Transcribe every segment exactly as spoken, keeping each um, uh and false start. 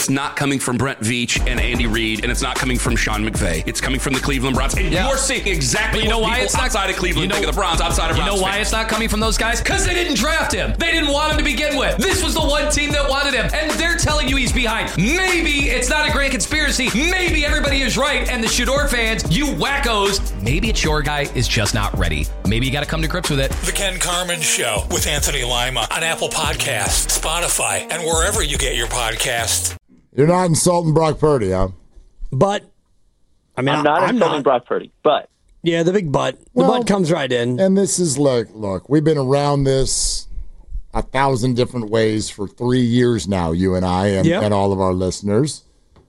it's not coming from Brent Veach and Andy Reid, and it's not coming from Sean McVay. It's coming from the Cleveland Browns. And yeah. you're seeing exactly but you know what why people it's not, outside of Cleveland you know, think of the Browns, outside of Browns. You know why fans. it's not coming from those guys? Because they didn't draft him. They didn't want him to begin with. This was the one team that wanted him, and they're telling you he's behind. Maybe it's not a grand conspiracy. Maybe everybody is right, and the Shador fans, you wackos, maybe it's your guy is just not ready. Maybe you got to come to grips with it. The Ken Carman Show with Anthony Lima on Apple Podcasts, Spotify, and wherever you get your podcasts. You're not insulting Brock Purdy, huh? But, I mean, I'm not I'm insulting not. Brock Purdy, but. Yeah, the big but. The well, but comes right in. And this is, look, look, we've been around this a thousand different ways for three years now, you and I and, yep. and all of our listeners.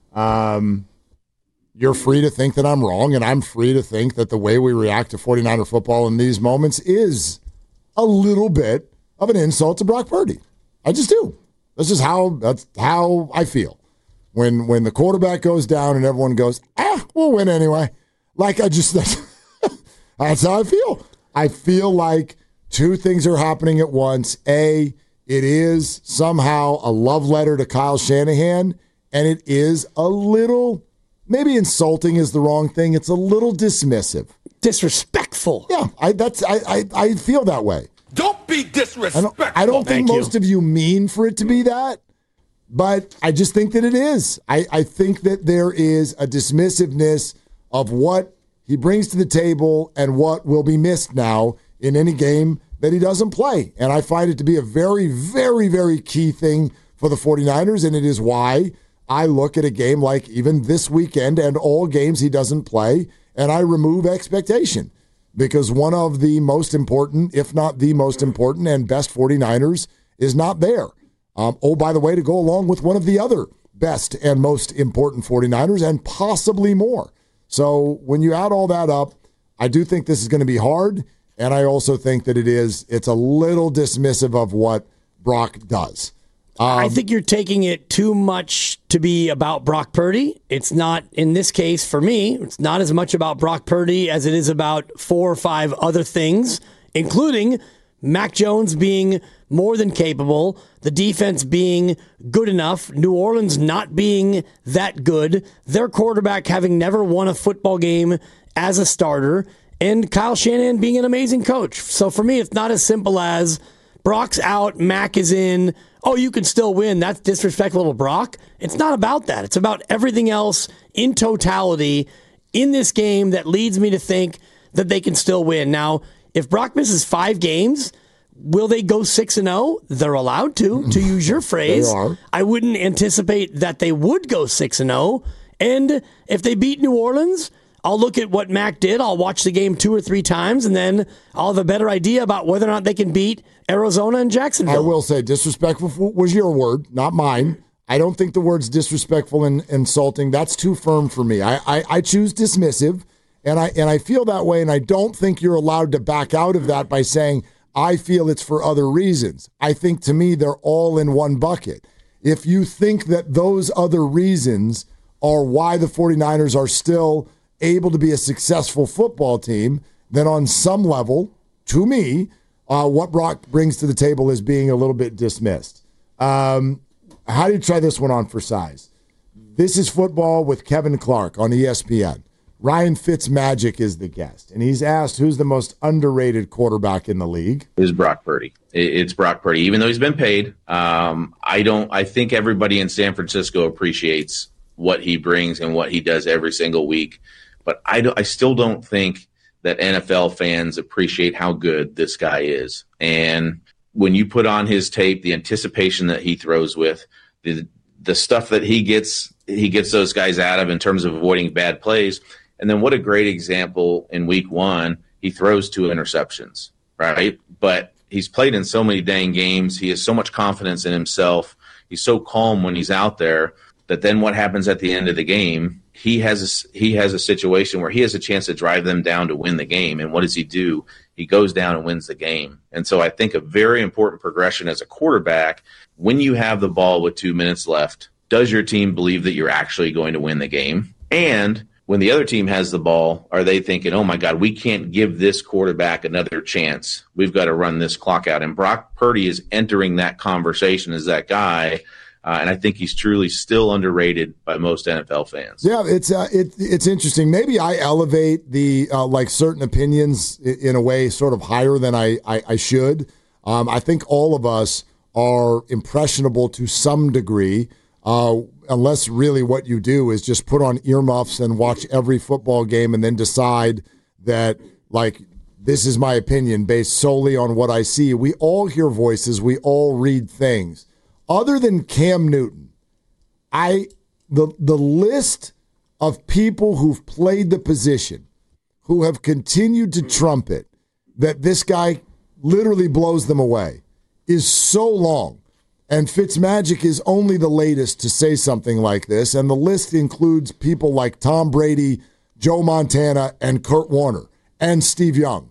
Um, you're free to think that I'm wrong, and I'm free to think that the way we react to 49er football in these moments is a little bit of an insult to Brock Purdy. I just do. That's just how that's how I feel. When when the quarterback goes down and everyone goes, ah, we'll win anyway. Like I just that's, that's how I feel. I feel like two things are happening at once. A, it is somehow a love letter to Kyle Shanahan, and it is a little, maybe insulting is the wrong thing. It's a little dismissive. Disrespectful. Yeah, I that's I I, I feel that way. Don't be disrespectful. I don't, I don't think Thank most you. of you mean for it to be that, but I just think that it is. I, I think that there is a dismissiveness of what he brings to the table and what will be missed now in any game that he doesn't play. And I find it to be a very, very, very key thing for the 49ers, and it is why I look at a game like even this weekend and all games he doesn't play, and I remove expectation. Because one of the most important, if not the most important and best 49ers is not there. Um, oh, by the way, to go along with one of the other best and most important 49ers and possibly more. So when you add all that up, I do think this is going to be hard, and I also think that it is, it's a little dismissive of what Brock does. Um, I think you're taking it too much to be about Brock Purdy. It's not, in this case, for me, it's not as much about Brock Purdy as it is about four or five other things, including Mac Jones being more than capable, the defense being good enough, New Orleans not being that good, their quarterback having never won a football game as a starter, and Kyle Shanahan being an amazing coach. So for me, it's not as simple as Brock's out, Mac is in, oh, you can still win, that's disrespectful to Brock. It's not about that. It's about everything else in totality in this game that leads me to think that they can still win. Now, if Brock misses five games, will they go six and oh? They're allowed to, to use your phrase. They are. I wouldn't anticipate that they would go six and oh. And if they beat New Orleans, I'll look at what Mac did. I'll watch the game two or three times, and then I'll have a better idea about whether or not they can beat Arizona and Jacksonville. I will say disrespectful was your word, not mine. I don't think the word's disrespectful and insulting. That's too firm for me. I, I, I choose dismissive, and I and I feel that way, and I don't think you're allowed to back out of that by saying, I feel it's for other reasons. I think, to me, they're all in one bucket. If you think that those other reasons are why the 49ers are still able to be a successful football team, then on some level, to me, uh, what Brock brings to the table is being a little bit dismissed. Um, how do you try this one on for size? This is Football with Kevin Clark on E S P N. Ryan Fitzmagic is the guest, and he's asked who's the most underrated quarterback in the league. Is Brock Purdy. It's Brock Purdy, even though he's been paid. Um, I don't. I think everybody in San Francisco appreciates what he brings and what he does every single week. But I, do, I still don't think that N F L fans appreciate how good this guy is. And when you put on his tape, the anticipation that he throws with, the the stuff that he gets, he gets those guys out of in terms of avoiding bad plays. And then what a great example in week one, he throws two interceptions, right? But he's played in so many dang games. He has so much confidence in himself. He's so calm when he's out there that then what happens at the end of the game, he has a, he has a situation where he has a chance to drive them down to win the game. And what does he do? He goes down and wins the game. And so I think a very important progression as a quarterback, when you have the ball with two minutes left, does your team believe that you're actually going to win the game? And when the other team has the ball, are they thinking, oh, my God, we can't give this quarterback another chance. We've got to run this clock out. And Brock Purdy is entering that conversation as that guy Uh, and I think he's truly still underrated by most N F L fans. Yeah, it's uh, it, it's interesting. Maybe I elevate the uh, like certain opinions in a way sort of higher than I, I, I should. Um, I think all of us are impressionable to some degree, uh, unless really what you do is just put on earmuffs and watch every football game and then decide that, like, this is my opinion based solely on what I see. We all hear voices. We all read things. Other than Cam Newton, I the the list of people who've played the position, who have continued to trumpet that this guy literally blows them away, is so long. And Fitzmagic is only the latest to say something like this. And the list includes people like Tom Brady, Joe Montana, and Kurt Warner, and Steve Young.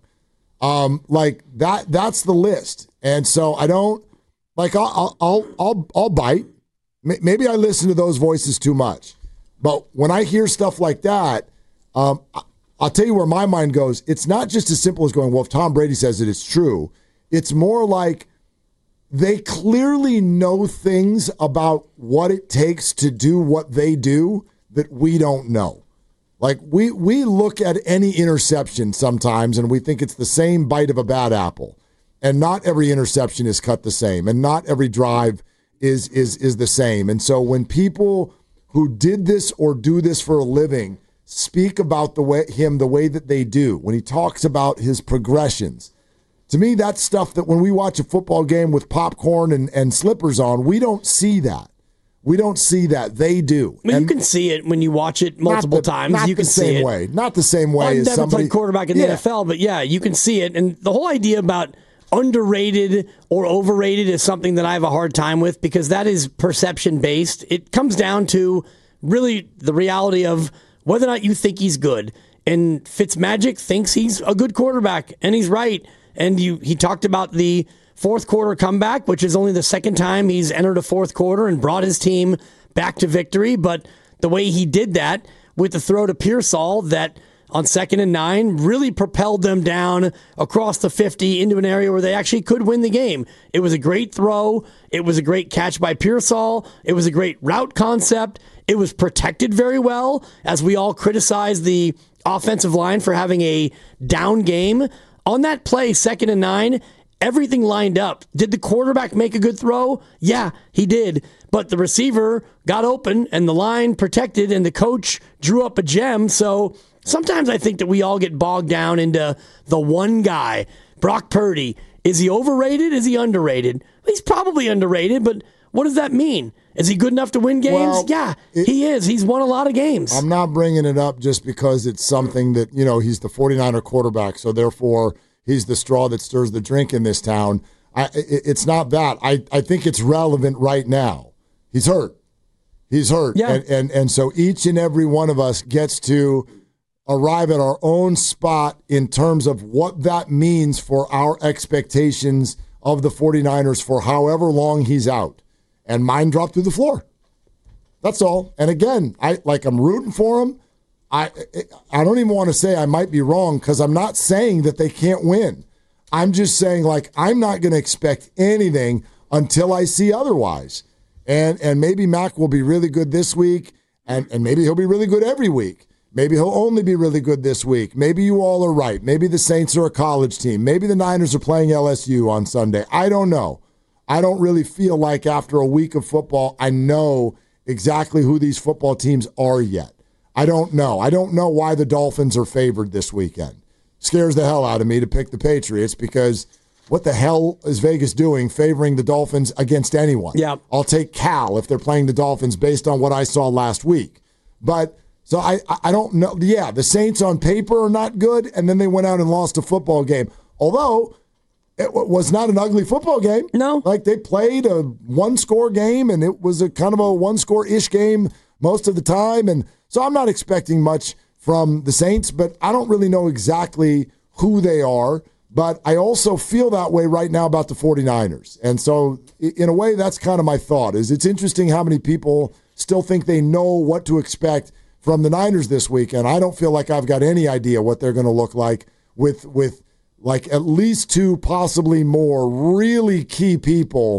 Um, like that that's the list. And so I don't Like I'll I'll I'll I'll bite. Maybe I listen to those voices too much, but when I hear stuff like that, um, I'll tell you where my mind goes. It's not just as simple as going, "Well, if Tom Brady says it, it's true." It's more like they clearly know things about what it takes to do what they do that we don't know. Like we we look at any interception sometimes and we think it's the same bite of a bad apple. And not every interception is cut the same, and not every drive is is is the same. And so when people who did this or do this for a living speak about the way him the way that they do, when he talks about his progressions, to me that's stuff that when we watch a football game with popcorn and, and slippers on, we don't see that. We don't see that. They do. I mean, you can see it when you watch it multiple the, times. Not you can the same see it. way. Not the same way well, I've as never somebody played quarterback in the yeah. N F L, but yeah, you can see it. And the whole idea about underrated or overrated is something that I have a hard time with because that is perception based. It comes down to really the reality of whether or not you think he's good. And Fitzmagic thinks he's a good quarterback, and he's right. And you, he talked about the fourth quarter comeback, which is only the second time he's entered a fourth quarter and brought his team back to victory. But the way he did that with the throw to Pearsall that on second and nine really propelled them down across the fifty into an area where they actually could win the game. It was a great throw. It was a great catch by Pearsall. It was a great route concept. It was protected very well, as we all criticized the offensive line for having a down game. On that play, second and nine, everything lined up. Did the quarterback make a good throw? Yeah, he did. But the receiver got open and the line protected and the coach drew up a gem. So sometimes I think that we all get bogged down into the one guy, Brock Purdy. Is he overrated? Is he underrated? He's probably underrated, but what does that mean? Is he good enough to win games? Well, yeah, it, he is. He's won a lot of games. I'm not bringing it up just because it's something that, you know, he's the 49er quarterback, so therefore he's the straw that stirs the drink in this town. I, it, it's not that. I, I think it's relevant right now. He's hurt. He's hurt. Yeah. And, and, and so each and every one of us gets to arrive at our own spot in terms of what that means for our expectations of the 49ers for however long he's out. And mine dropped through the floor. That's all. And again, I like I'm rooting for him. I I don't even want to say I might be wrong because I'm not saying that they can't win. I'm just saying like I'm not going to expect anything until I see otherwise. And and maybe Mac will be really good this week, and, and maybe he'll be really good every week. Maybe he'll only be really good this week. Maybe you all are right. Maybe the Saints are a college team. Maybe the Niners are playing L S U on Sunday. I don't know. I don't really feel like after a week of football, I know exactly who these football teams are yet. I don't know. I don't know why the Dolphins are favored this weekend. Scares the hell out of me to pick the Patriots because what the hell is Vegas doing favoring the Dolphins against anyone? Yeah. I'll take Cal if they're playing the Dolphins based on what I saw last week. But so I, I don't know. Yeah, the Saints on paper are not good, and then they went out and lost a football game. Although it was not an ugly football game. No. Like they played a one-score game, and it was a kind of a one-score-ish game most of the time. And so I'm not expecting much from the Saints, but I don't really know exactly who they are. But I also feel that way right now about the 49ers. And so in a way, that's kind of my thought, is it's interesting how many people still think they know what to expect from the Niners this weekend. I don't feel like I've got any idea what they're going to look like with with like at least two, possibly more really key people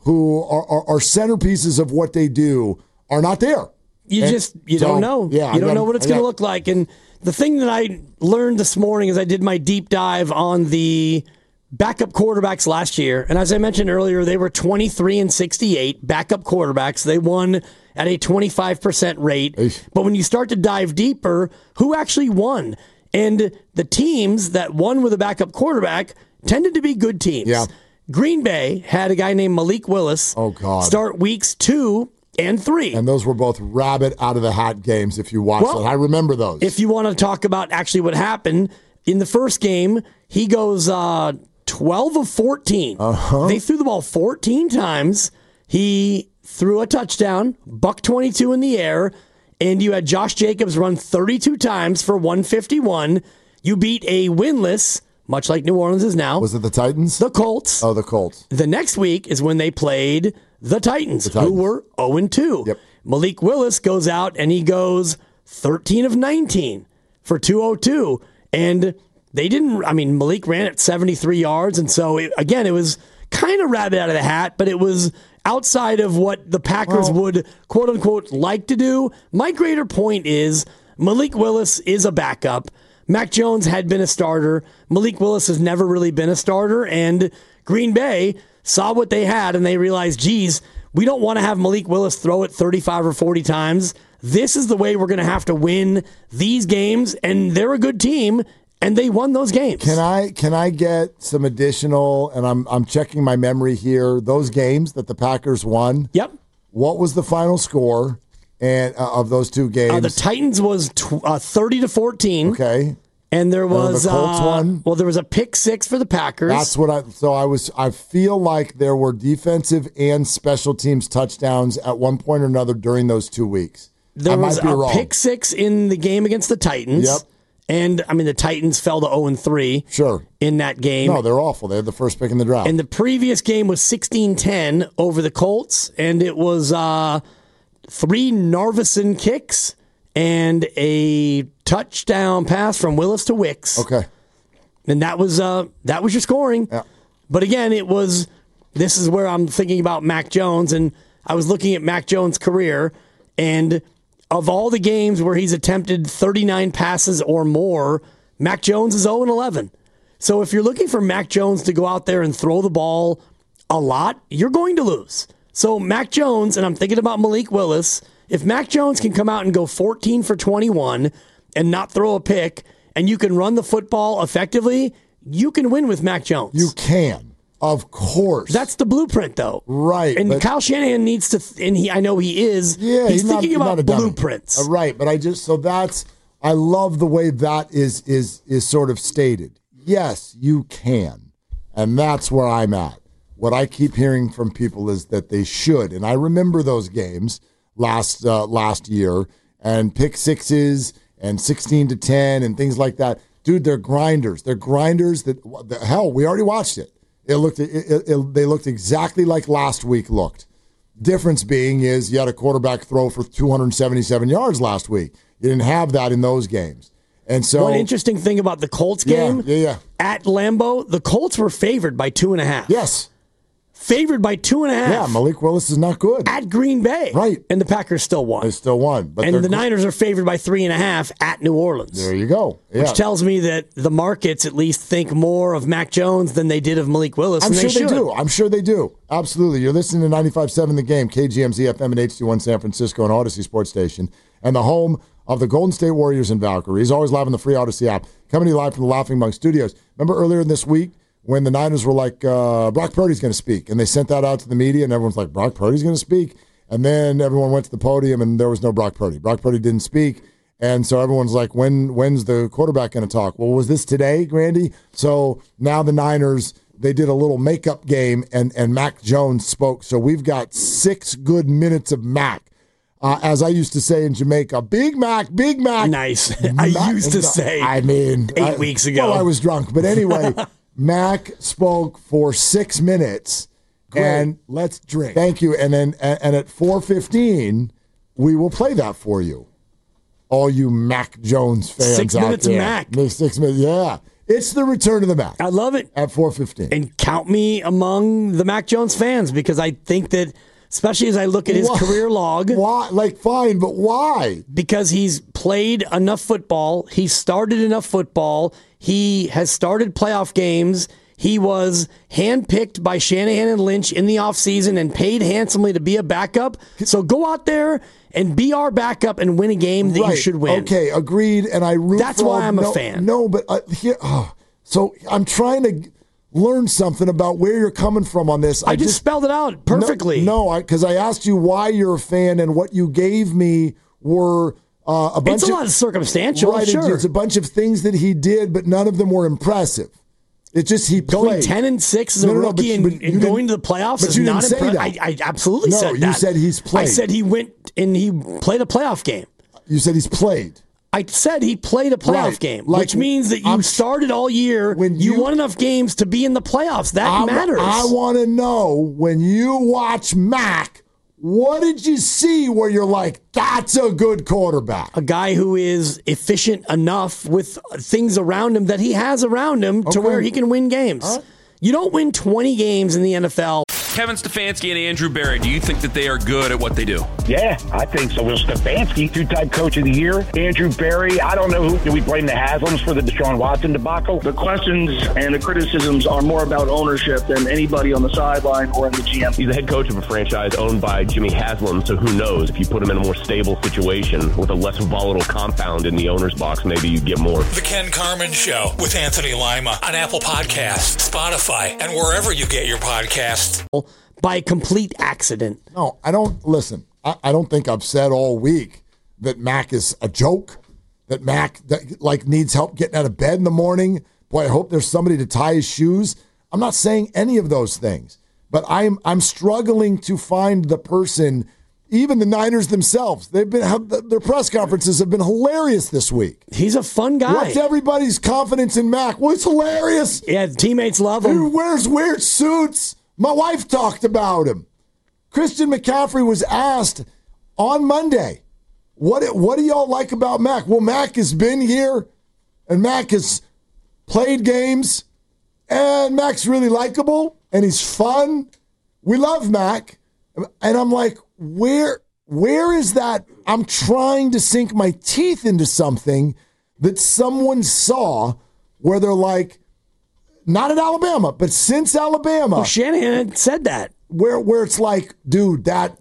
who are, are, are centerpieces of what they do are not there. You and just you so, don't know. Yeah, you don't gotta, know what it's going to look like. And the thing that I learned this morning is I did my deep dive on the backup quarterbacks last year. And as I mentioned earlier, they were twenty-three and sixty-eight backup quarterbacks. They won at a twenty-five percent rate. Eesh. But when you start to dive deeper, who actually won? And the teams that won with a backup quarterback tended to be good teams. Yeah. Green Bay had a guy named Malik Willis oh, God. start weeks two and three. And those were both rabbit out of the hat games if you watch well, it. I remember those. If you want to talk about actually what happened, in the first game, he goes uh, twelve of fourteen. Uh-huh. They threw the ball fourteen times. He threw a touchdown, buck twenty-two in the air, and you had Josh Jacobs run thirty-two times for one fifty-one. You beat a winless, much like New Orleans is now. Was it the Titans? The Colts. Oh, the Colts. The next week is when they played the Titans, the Titans. who were oh and two. Yep. Malik Willis goes out and he goes thirteen of nineteen for two oh two. And they didn't, I mean, Malik ran at seventy-three yards. And so, it, again, it was kind of rabbit out of the hat, but it was outside of what the Packers well, would, quote unquote, like to do. My greater point is Malik Willis is a backup. Mac Jones had been a starter. Malik Willis has never really been a starter. And Green Bay saw what they had and they realized, geez, we don't want to have Malik Willis throw it thirty-five or forty times. This is the way we're going to have to win these games. And they're a good team. And they won those games. Can I can I get some additional, and I'm I'm checking my memory here, those games that the Packers won? Yep. What was the final score and uh, of those two games? Uh, the Titans was tw- uh, thirty to fourteen. Okay. And there was and the Colts uh, one. Well, there was a pick six for the Packers. That's what I so I was I feel like there were defensive and special teams touchdowns at one point or another during those two weeks. There I was might be a wrong. pick six in the game against the Titans. Yep. And, I mean, the Titans fell to oh and three sure. in that game. No, they're awful. They had the first pick in the draft. And the previous game was sixteen ten over the Colts, and it was uh, three Narvison kicks and a touchdown pass from Willis to Wicks. Okay. And that was uh, that was your scoring. Yeah. But again, it was, this is where I'm thinking about Mac Jones, and I was looking at Mac Jones' career, and of all the games where he's attempted thirty-nine passes or more, Mac Jones is oh and eleven. So if you're looking for Mac Jones to go out there and throw the ball a lot, you're going to lose. So Mac Jones, and I'm thinking about Malik Willis, if Mac Jones can come out and go fourteen for twenty-one and not throw a pick, and you can run the football effectively, you can win with Mac Jones. You can. Of course. That's the blueprint, though. Right. And Kyle Shanahan needs to, and he, I know he is, yeah, he's, he's thinking not, about not blueprints. Uh, right. But I just, so that's, I love the way that is, is, is sort of stated. Yes, you can. And that's where I'm at. What I keep hearing from people is that they should. And I remember those games last, uh, last year and pick sixes and sixteen to ten and things like that. Dude, they're grinders. They're grinders that, the, hell, we already watched it. It looked. It, it, it, they looked exactly like last week looked. Difference being is you had a quarterback throw for two hundred seventy-seven yards last week. You didn't have that in those games. And so, one interesting thing about the Colts game, yeah, yeah, yeah. at Lambeau, the Colts were favored by two and a half. Yes. Favored by two and a half. Yeah, Malik Willis is not good. At Green Bay. Right. And the Packers still won. They still won. But and the gr- Niners are favored by three and a half at New Orleans. There you go. Yeah. Which tells me that the markets at least think more of Mac Jones than they did of Malik Willis. I'm and sure they, they do. I'm sure they do. Absolutely. You're listening to ninety-five point seven The Game, K G M Z F M and H D one San Francisco and Odyssey Sports Station, and the home of the Golden State Warriors and Valkyries. Always live on the free Odyssey app. Coming to you live from the Laughing Monk Studios. Remember earlier this week when the Niners were like, uh, Brock Purdy's going to speak, and they sent that out to the media, and everyone's like, Brock Purdy's going to speak? And then everyone went to the podium, and there was no Brock Purdy. Brock Purdy didn't speak, and so everyone's like, when when's the quarterback going to talk? Well, was this today, Grandy? So now the Niners, they did a little makeup game, and, and Mac Jones spoke. So we've got six good minutes of Mac. Uh, as I used to say in Jamaica, Big Mac, Big Mac. Nice. I Mac, used to say I mean, eight I, weeks ago. Well, I was drunk. But anyway, Mac spoke for six minutes. Great. And let's drink. Thank you. And then and at four fifteen, we will play that for you. All you Mac Jones fans Six out minutes there. of Mac. Six minutes, yeah. It's the return of the Mac. I love it. At four fifteen. And count me among the Mac Jones fans because I think that, especially as I look at his why? career log. Why? Like, fine, but why? Because he's played enough football. He's started enough football. He has started playoff games. He was handpicked by Shanahan and Lynch in the offseason and paid handsomely to be a backup. So go out there and be our backup and win a game that right. you should win. Okay, agreed. And I root That's for why all, I'm no, a fan. No, but uh, here, oh, so I'm trying to learn something about where you're coming from on this. I, I just, just spelled it out perfectly. No, because no, I, I asked you why you're a fan, and what you gave me were uh, a bunch it's a of, lot of circumstantial, right, sure. It's a bunch of things that he did, but none of them were impressive. It's just he going played. ten and six as a no, no, no, rookie but, and, but and going to the playoffs is not impressive. I, I absolutely no, said that. you said he's played. I said he went and he played a playoff game. You said he's played. I said he played a playoff right. game, like, which means that you I'm, started all year. When you, you won enough games to be in the playoffs. That I, matters. I want to know, when you watch Mac, what did you see where you're like, that's a good quarterback? A guy who is efficient enough with things around him that he has around him okay. to where he can win games. Right. You don't win twenty games in the N F L. Kevin Stefanski and Andrew Berry, do you think that they are good at what they do? Yeah, I think so. Well, Stefanski, two-time coach of the year. Andrew Berry, I don't know who. Do we blame the Haslams for the Deshaun Watson debacle? The questions and the criticisms are more about ownership than anybody on the sideline or in the G M. He's the head coach of a franchise owned by Jimmy Haslam, so who knows? If you put him in a more stable situation with a less volatile compound in the owner's box, maybe you get more. The Ken Carman Show with Anthony Lima on Apple Podcasts, Spotify, and wherever you get your podcasts. By complete accident. No, I don't. Listen, I, I don't think I've said all week that Mac is a joke, that Mac that, like needs help getting out of bed in the morning. Boy, I hope there's somebody to tie his shoes. I'm not saying any of those things, but I'm I'm struggling to find the person. Even the Niners themselves, they've been have, their press conferences have been hilarious this week. He's a fun guy. What's everybody's confidence in Mac? Well, it's hilarious. Yeah, teammates love him. He wears weird suits. My wife talked about him. Christian McCaffrey was asked on Monday, what, what do y'all like about Mac? Well, Mac has been here, and Mac has played games, and Mac's really likable, and he's fun. We love Mac. And I'm like, where, where is that? I'm trying to sink my teeth into something that someone saw where they're like, not at Alabama, but since Alabama. Well, Shanahan had said that. Where where it's like, dude, that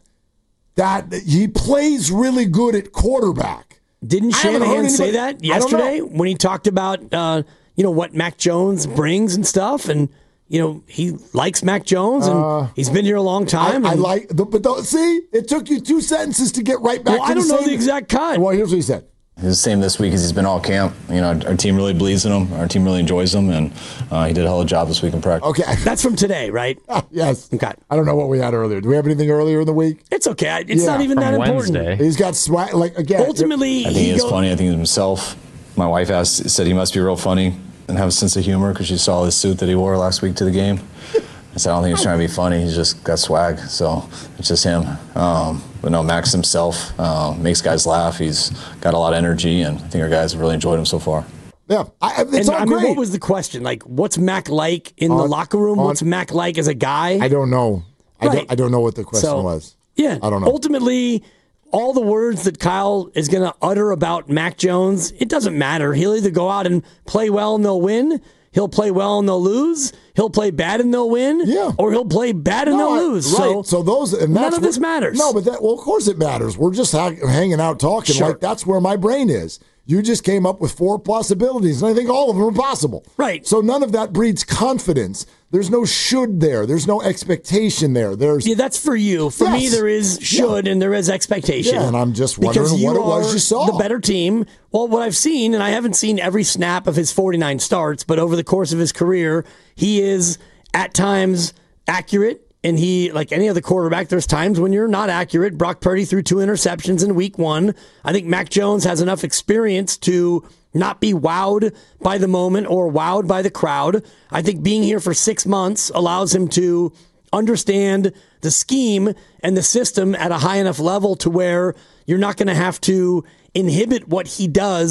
that he plays really good at quarterback. Didn't Shanahan say that yesterday when he talked about uh, you know what Mac Jones brings and stuff, and you know he likes Mac Jones and uh, he's been here a long time. I, I like, but don't, see, it took you two sentences to get right back. Well, to I don't the know same, the exact cut. Well, here's what he said. He's the same this week as he's been all camp. You know, our, our team really believes in him. Our team really enjoys him, and uh, he did a hell of a job this week in practice. Okay. That's from today, right? Yes. Okay. I don't know what we had earlier. Do we have anything earlier in the week? It's okay. It's yeah. not even from that Wednesday. important. He's got swag. Like, again. Ultimately, I think he, he is go- funny. I think he's himself. My wife asked, said he must be real funny and have a sense of humor because she saw his suit that he wore last week to the game. I said, I don't think he's trying to be funny. He's just got swag. So it's just him. Um, but no, Max himself uh, makes guys laugh. He's got a lot of energy, and I think our guys have really enjoyed him so far. Yeah, I, it's and, all I great. mean, what was the question? Like, what's Mac like in on, the locker room? On, what's Mac like as a guy? I don't know. I, right. don't, I don't know what the question so, was. Yeah. I don't know. Ultimately, all the words that Kyle is going to utter about Mac Jones, it doesn't matter. He'll either go out and play well and they'll win. He'll play well and they'll lose. He'll play bad and they'll win. Yeah. Or he'll play bad and no, they'll lose. Right. So, so those and none that's of what, this matters. No, but that well, of course it matters. We're just ha- hanging out talking. Sure. Like that's where my brain is. You just came up with four possibilities, and I think all of them are possible. Right. So none of that breeds confidence. There's no should there. There's no expectation there. There's yeah, that's for you. For yes. me, there is should yeah. and there is expectation. Yeah, and I'm just wondering because you what it was are you saw. The better team. Well, what I've seen, and I haven't seen every snap of his forty-nine starts, but over the course of his career, he is at times accurate. And he, like any other quarterback, there's times when you're not accurate. Brock Purdy threw two interceptions in week one. I think Mac Jones has enough experience to not be wowed by the moment or wowed by the crowd. I think being here for six months allows him to understand the scheme and the system at a high enough level to where you're not going to have to inhibit what he does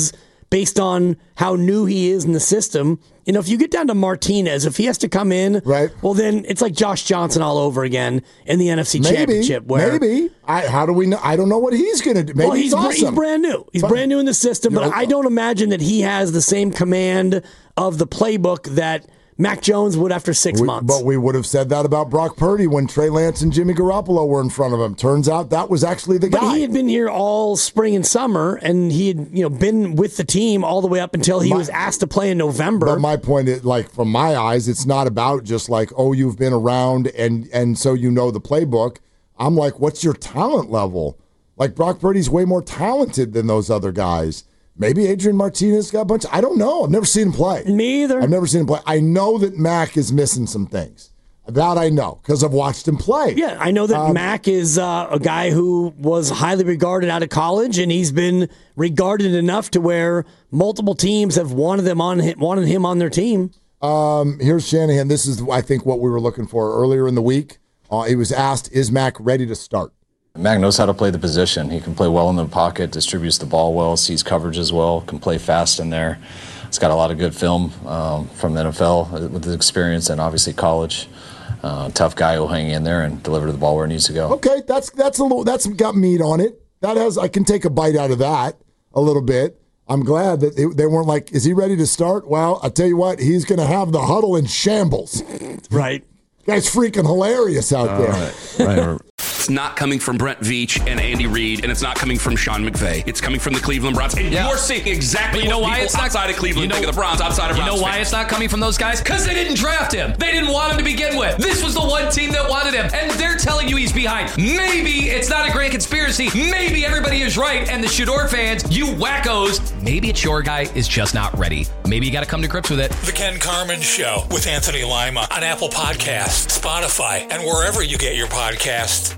based on how new he is in the system. You know, if you get down to Martinez, if he has to come in, right, well, then it's like Josh Johnson all over again in the N F C maybe, Championship. Where, maybe. I, how do we know? I don't know what he's going to do. Maybe well, he's, he's awesome. He's brand new. He's but, brand new in the system, but know, I don't imagine that he has the same command of the playbook that Mac Jones would after six we, months. But we would have said that about Brock Purdy when Trey Lance and Jimmy Garoppolo were in front of him. Turns out that was actually the but guy. But he had been here all spring and summer, and he had you know been with the team all the way up until he my, was asked to play in November. But my point is, like, from my eyes, it's not about just like, oh, you've been around and, and so you know the playbook. I'm like, what's your talent level? Like, Brock Purdy's way more talented than those other guys. Maybe Adrian Martinez got a bunch. I don't know. I've never seen him play. Me either. I've never seen him play. I know that Mac is missing some things. That I know because I've watched him play. Yeah, I know that um, Mac is uh, a guy who was highly regarded out of college, and he's been regarded enough to where multiple teams have wanted them on wanted him on their team. Um, here's Shanahan. This is, I think, what we were looking for earlier in the week. Uh, he was asked, "Is Mac ready to start?" Mac knows how to play the position. He can play well in the pocket, distributes the ball well, sees coverage as well, can play fast in there. He's got a lot of good film um, from the N F L with his experience and obviously college. Uh, tough guy who'll hang in there and deliver the ball where it needs to go. Okay, that's that's a little that's got meat on it. That has I can take a bite out of that a little bit. I'm glad that it, they weren't like, is he ready to start? Well, I'll tell you what, he's going to have the huddle in shambles. Right. Guy's freaking hilarious out there. Right. Right. It's not coming from Brent Veach and Andy Reid, and it's not coming from Sean McVay. It's coming from the Cleveland Browns. And yeah. you're seeing exactly you know what why people it's not, outside of Cleveland you know, think of the Browns, outside of You Browns know why fans. it's not coming from those guys? Because they didn't draft him. They didn't want him to begin with. This was the one team that wanted him, and they're telling you he's behind. Maybe it's not a grand conspiracy. Maybe everybody is right, and the Shador fans, you wackos, maybe it's your guy is just not ready. Maybe you got to come to grips with it. The Ken Carman Show with Anthony Lima on Apple Podcasts, Spotify, and wherever you get your podcasts.